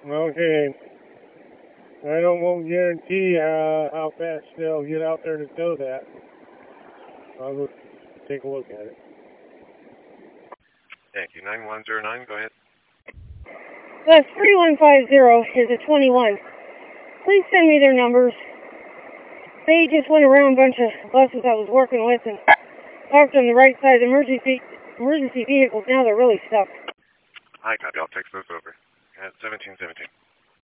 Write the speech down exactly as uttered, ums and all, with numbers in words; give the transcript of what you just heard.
Okay. I don't won't guarantee uh, how fast they'll get out there to tow that. I'll go take a look at it. Thank you. nine one zero nine, go ahead. Bus three one five zero is a twenty-one. Please send me their numbers. They just went around a bunch of buses I was working with and parked on the right side of the emergency emergency vehicles. Now they're really stuck. Hi, copy. I'll text those over at seventeen seventeen.